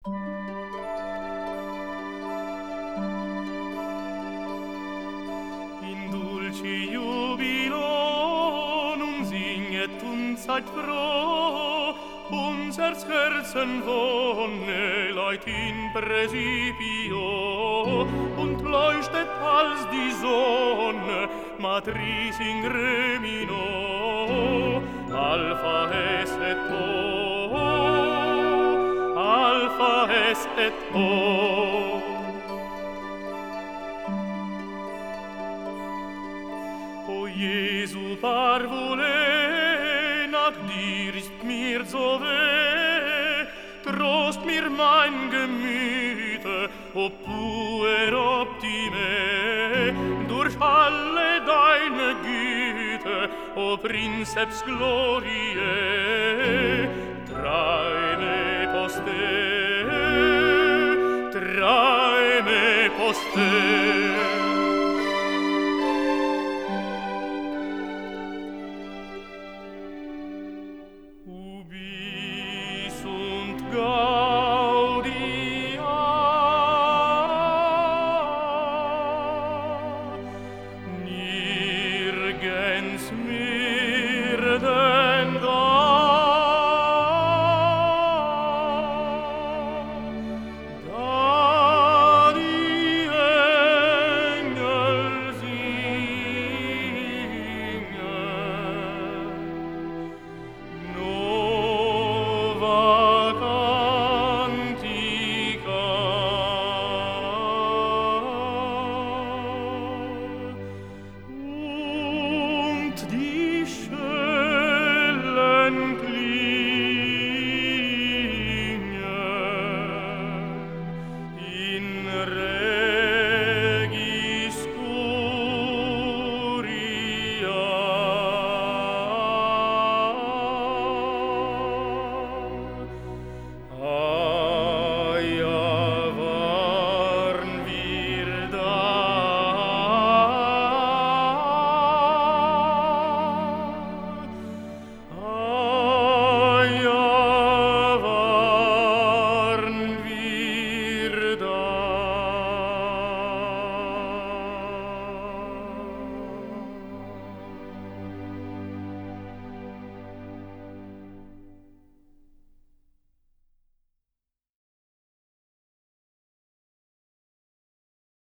In dulci jubilo nun singet uns seid froh, unser Herzenwonne leit in Präsipio und leuchtet als die Sonne matris in Remino, Alpha es et O, Alpha es et O. O Jesu parvule, nach dir ist mir so weh, trost mir mein Gemüte, o puer optime, durch alle deine Güte, o Princeps Gloriae, trae me poste.